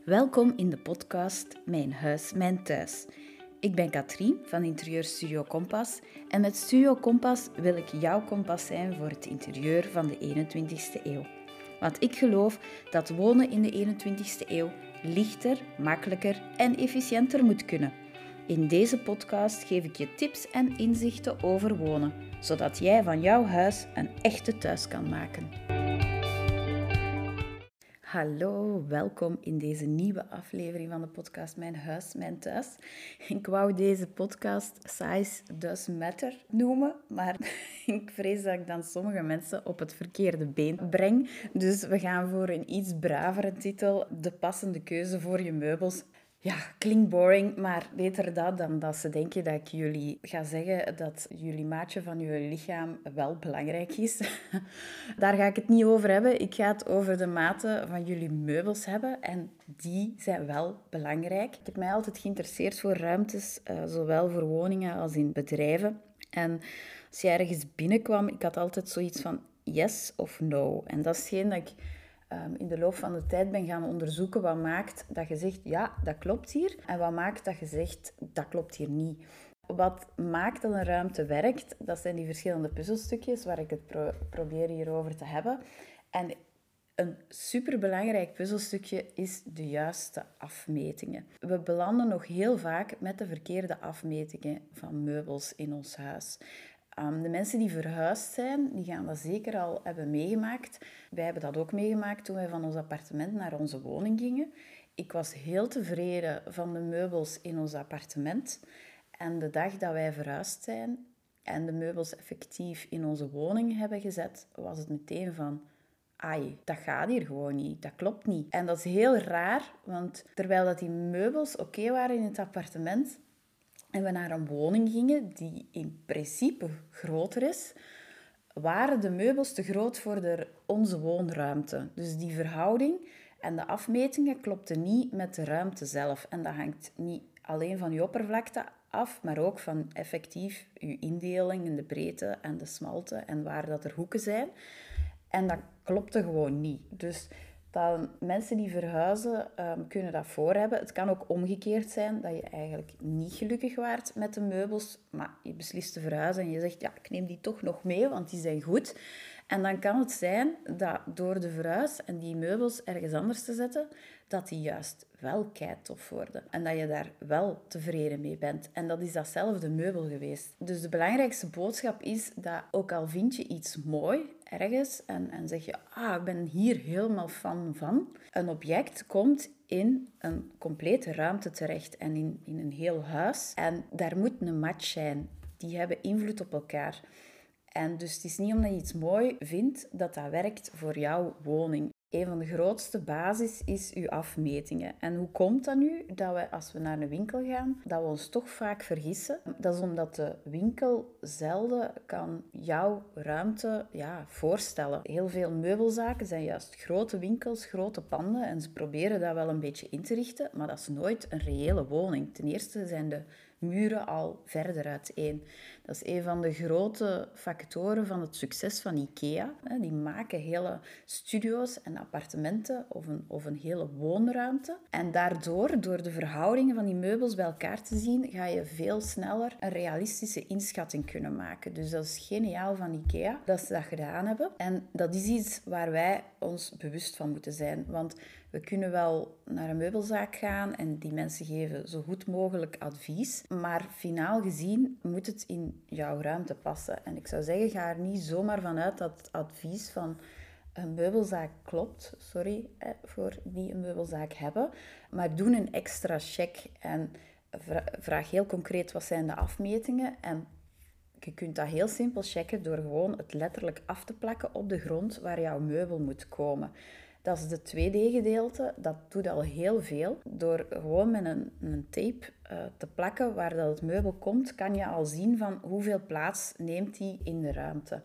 Welkom in de podcast Mijn Huis, Mijn Thuis. Ik ben Katrien van Interieur Studio Kompas en met Studio Kompas wil ik jouw kompas zijn voor het interieur van de 21ste eeuw. Want ik geloof dat wonen in de 21ste eeuw lichter, makkelijker en efficiënter moet kunnen. In deze podcast geef ik je tips en inzichten over wonen, zodat jij van jouw huis een echte thuis kan maken. Hallo, welkom in deze nieuwe aflevering van de podcast Mijn Huis, Mijn Thuis. Ik wou deze podcast Size Does Matter noemen, maar ik vrees dat ik dan sommige mensen op het verkeerde been breng. Dus we gaan voor een iets bravere titel, de passende keuze voor je meubels. Ja, klinkt boring, maar beter dat dan dat ze denken dat ik jullie ga zeggen dat jullie maatje van jullie lichaam wel belangrijk is. Daar ga ik het niet over hebben. Ik ga het over de maten van jullie meubels hebben en die zijn wel belangrijk. Ik heb mij altijd geïnteresseerd voor ruimtes, zowel voor woningen als in bedrijven. En als je ergens binnenkwam, ik had altijd zoiets van yes of no. En dat is hetgeen dat ik in de loop van de tijd ben gaan onderzoeken wat maakt dat je zegt, ja, dat klopt hier. En wat maakt dat je zegt, dat klopt hier niet. Wat maakt dat een ruimte werkt, dat zijn die verschillende puzzelstukjes waar ik het probeer hierover te hebben. En een superbelangrijk puzzelstukje is de juiste afmetingen. We belanden nog heel vaak met de verkeerde afmetingen van meubels in ons huis. De mensen die verhuisd zijn, die gaan dat zeker al hebben meegemaakt. Wij hebben dat ook meegemaakt toen wij van ons appartement naar onze woning gingen. Ik was heel tevreden van de meubels in ons appartement. En de dag dat wij verhuisd zijn en de meubels effectief in onze woning hebben gezet, was het meteen van, ai, dat gaat hier gewoon niet, dat klopt niet. En dat is heel raar, want terwijl dat die meubels oké waren in het appartement en we naar een woning gingen die in principe groter is, waren de meubels te groot voor onze woonruimte. Dus die verhouding en de afmetingen klopten niet met de ruimte zelf. En dat hangt niet alleen van je oppervlakte af, maar ook van effectief je indeling in de breedte en de smalte en waar dat er hoeken zijn. En dat klopte gewoon niet. Dus mensen die verhuizen kunnen dat voor hebben. Het kan ook omgekeerd zijn dat je eigenlijk niet gelukkig waart met de meubels, maar je beslist te verhuizen en je zegt, ja, ik neem die toch nog mee, want die zijn goed. En dan kan het zijn dat door de verhuis en die meubels ergens anders te zetten, dat die juist wel keitof worden. En dat je daar wel tevreden mee bent. En dat is datzelfde meubel geweest. Dus de belangrijkste boodschap is dat ook al vind je iets mooi ergens en zeg je, ik ben hier helemaal fan van. Een object komt in een complete ruimte terecht en in een heel huis. En daar moet een match zijn. Die hebben invloed op elkaar. En dus het is niet omdat je iets mooi vindt dat dat werkt voor jouw woning. Een van de grootste basis is uw afmetingen. En hoe komt dat nu dat we, als we naar een winkel gaan, dat we ons toch vaak vergissen? Dat is omdat de winkel zelden kan jouw ruimte voorstellen. Heel veel meubelzaken zijn juist grote winkels, grote panden en ze proberen dat wel een beetje in te richten, maar dat is nooit een reële woning. Ten eerste zijn de muren al verder uiteen. Dat is een van de grote factoren van het succes van IKEA. Die maken hele studio's en appartementen of een hele woonruimte. En daardoor, door de verhoudingen van die meubels bij elkaar te zien, ga je veel sneller een realistische inschatting kunnen maken. Dus dat is geniaal van IKEA dat ze dat gedaan hebben. En dat is iets waar wij ons bewust van moeten zijn. Want we kunnen wel naar een meubelzaak gaan en die mensen geven zo goed mogelijk advies. Maar finaal gezien moet het in jouw ruimte passen. En ik zou zeggen, ga er niet zomaar vanuit dat het advies van een meubelzaak klopt. Sorry voor die een meubelzaak hebben. Maar doe een extra check en vraag heel concreet wat zijn de afmetingen. En je kunt dat heel simpel checken door gewoon het letterlijk af te plakken op de grond waar jouw meubel moet komen. Dat is het 2D-gedeelte. Dat doet al heel veel. Door gewoon met een tape te plakken waar dat het meubel komt, kan je al zien van hoeveel plaats neemt die in de ruimte.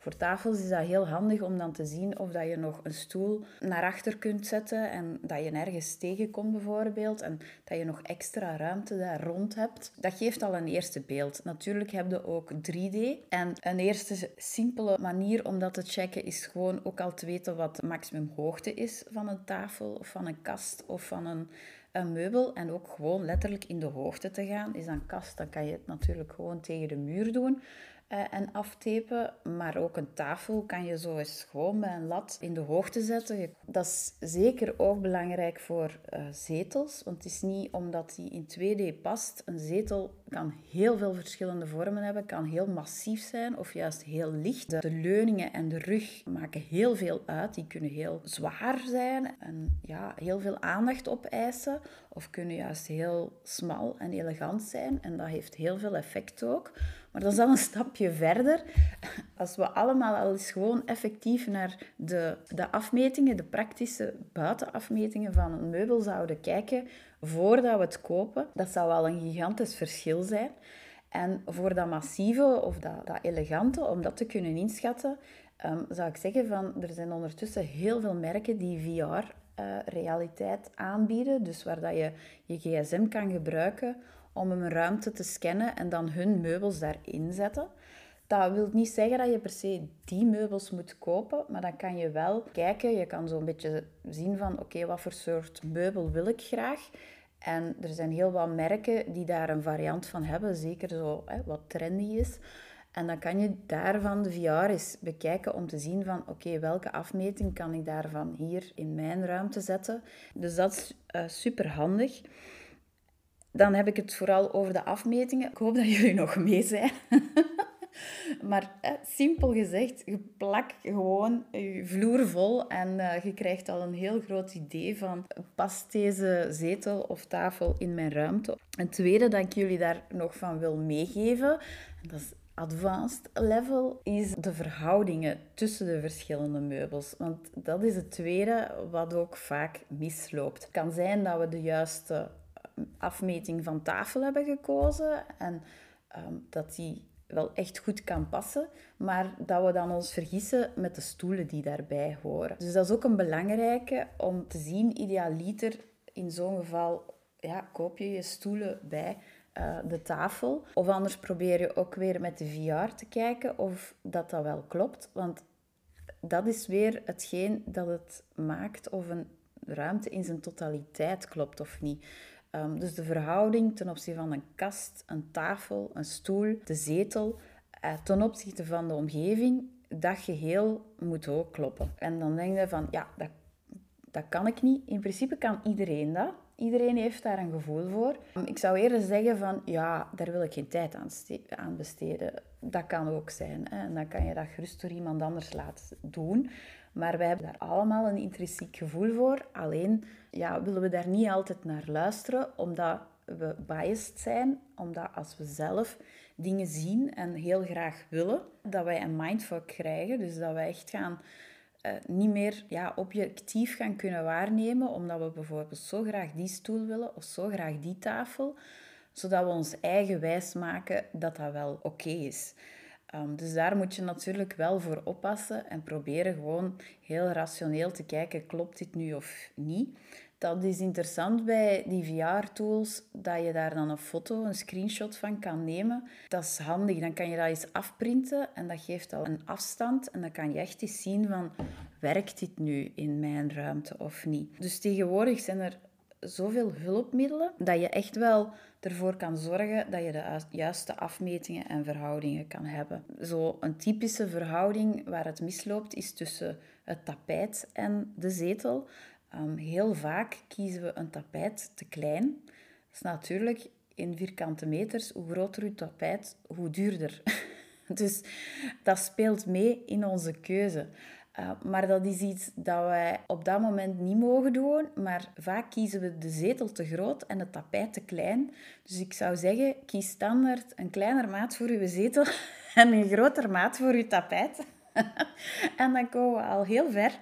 Voor tafels is dat heel handig om dan te zien of dat je nog een stoel naar achter kunt zetten en dat je nergens tegenkomt bijvoorbeeld en dat je nog extra ruimte daar rond hebt. Dat geeft al een eerste beeld. Natuurlijk heb je ook 3D en een eerste simpele manier om dat te checken is gewoon ook al te weten wat de maximum hoogte is van een tafel of van een kast of van een meubel en ook gewoon letterlijk in de hoogte te gaan. Is dat een kast, dan kan je het natuurlijk gewoon tegen de muur doen en aftapen. Maar ook een tafel kan je zo eens gewoon met een lat in de hoogte zetten. Dat is zeker ook belangrijk voor zetels, want het is niet omdat die in 2D past. Een zetel kan heel veel verschillende vormen hebben, kan heel massief zijn of juist heel licht. De leuningen en de rug maken heel veel uit. Die kunnen heel zwaar zijn en ja, heel veel aandacht opeisen of kunnen juist heel smal en elegant zijn. En dat heeft heel veel effect ook. Maar dat is al een stapje verder. Als we allemaal al eens gewoon effectief naar de afmetingen, de praktische buitenafmetingen van een meubel zouden kijken voordat we het kopen, dat zou al een gigantisch verschil zijn. En voor dat massieve of dat elegante, om dat te kunnen inschatten, zou ik zeggen van, er zijn ondertussen heel veel merken die VR-realiteit aanbieden. Dus waar dat je je gsm kan gebruiken om een ruimte te scannen en dan hun meubels daarin zetten. Dat wil niet zeggen dat je per se die meubels moet kopen, maar dan kan je wel kijken. Je kan zo'n beetje zien van, oké, wat voor soort meubel wil ik graag? En er zijn heel wat merken die daar een variant van hebben, zeker zo wat trendy is. En dan kan je daarvan de VR eens bekijken om te zien van, oké, welke afmeting kan ik daarvan hier in mijn ruimte zetten? Dus dat is super handig. Dan heb ik het vooral over de afmetingen. Ik hoop dat jullie nog mee zijn. Maar simpel gezegd, je plakt gewoon je vloer vol en je krijgt al een heel groot idee van, past deze zetel of tafel in mijn ruimte? Een tweede dat ik jullie daar nog van wil meegeven, en dat is advanced level, is de verhoudingen tussen de verschillende meubels. Want dat is het tweede wat ook vaak misloopt. Het kan zijn dat we de juiste afmeting van tafel hebben gekozen en dat die wel echt goed kan passen, maar dat we dan ons vergissen met de stoelen die daarbij horen. Dus dat is ook een belangrijke om te zien, idealiter in zo'n geval koop je je stoelen bij de tafel. Of anders probeer je ook weer met de VR te kijken of dat wel klopt, want dat is weer hetgeen dat het maakt of een ruimte in zijn totaliteit klopt of niet. Dus de verhouding ten opzichte van een kast, een tafel, een stoel, de zetel, ten opzichte van de omgeving, dat geheel moet ook kloppen. En dan denk je van, ja, dat kan ik niet. In principe kan iedereen dat. Iedereen heeft daar een gevoel voor. Ik zou eerder zeggen van, ja, daar wil ik geen tijd aan besteden. Dat kan ook zijn. Hè? En dan kan je dat gerust door iemand anders laten doen. Maar wij hebben daar allemaal een intrinsiek gevoel voor. Alleen willen we daar niet altijd naar luisteren, omdat we biased zijn. Omdat als we zelf dingen zien en heel graag willen, dat wij een mindfuck krijgen. Dus dat wij echt gaan niet meer objectief gaan kunnen waarnemen, omdat we bijvoorbeeld zo graag die stoel willen of zo graag die tafel, zodat we ons eigen wijs maken dat dat wel oké is. Dus daar moet je natuurlijk wel voor oppassen en proberen gewoon heel rationeel te kijken, klopt dit nu of niet? Dat is interessant bij die VR-tools, dat je daar dan een foto, een screenshot van kan nemen. Dat is handig, dan kan je dat eens afprinten en dat geeft al een afstand. En dan kan je echt eens zien van, werkt dit nu in mijn ruimte of niet? Dus tegenwoordig zijn er zoveel hulpmiddelen dat je echt wel ervoor kan zorgen dat je de juiste afmetingen en verhoudingen kan hebben. Zo een typische verhouding waar het misloopt is tussen het tapijt en de zetel. Heel vaak kiezen we een tapijt te klein. Dat is natuurlijk in vierkante meters. Hoe groter uw tapijt, hoe duurder. Dus dat speelt mee in onze keuze. Maar dat is iets dat wij op dat moment niet mogen doen. Maar vaak kiezen we de zetel te groot en het tapijt te klein. Dus ik zou zeggen, kies standaard een kleiner maat voor uw zetel en een groter maat voor uw tapijt. En dan komen we al heel ver.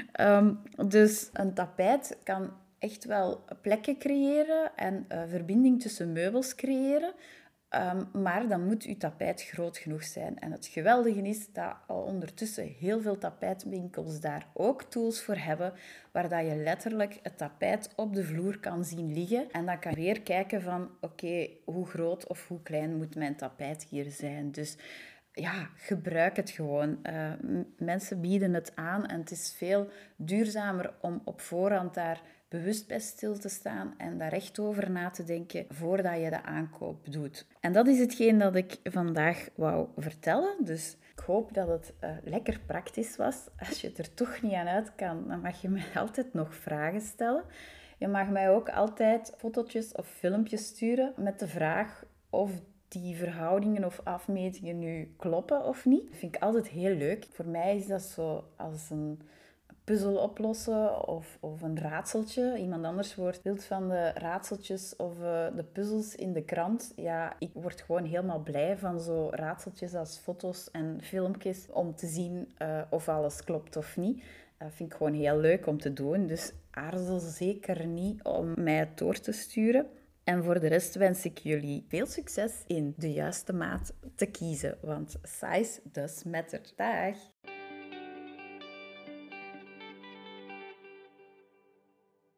Dus een tapijt kan echt wel plekken creëren en verbinding tussen meubels creëren. Maar dan moet uw tapijt groot genoeg zijn. En het geweldige is dat al ondertussen heel veel tapijtwinkels daar ook tools voor hebben, waar dat je letterlijk het tapijt op de vloer kan zien liggen. En dan kan je weer kijken van, oké, hoe groot of hoe klein moet mijn tapijt hier zijn? Dus ja, gebruik het gewoon. Mensen bieden het aan en het is veel duurzamer om op voorhand daar bewust bij stil te staan en daar echt over na te denken voordat je de aankoop doet. En dat is hetgeen dat ik vandaag wou vertellen. Dus ik hoop dat het lekker praktisch was. Als je het er toch niet aan uit kan, dan mag je mij altijd nog vragen stellen. Je mag mij ook altijd fotootjes of filmpjes sturen met de vraag of die verhoudingen of afmetingen nu kloppen of niet. Dat vind ik altijd heel leuk. Voor mij is dat zo als een puzzel oplossen of een raadseltje. Iemand anders wordt wild van de raadseltjes of de puzzels in de krant. Ja, ik word gewoon helemaal blij van zo raadseltjes als foto's en filmpjes om te zien of alles klopt of niet. Dat vind ik gewoon heel leuk om te doen. Dus aarzel zeker niet om mij het door te sturen. En voor de rest wens ik jullie veel succes in de juiste maat te kiezen, want size does matter. Dag!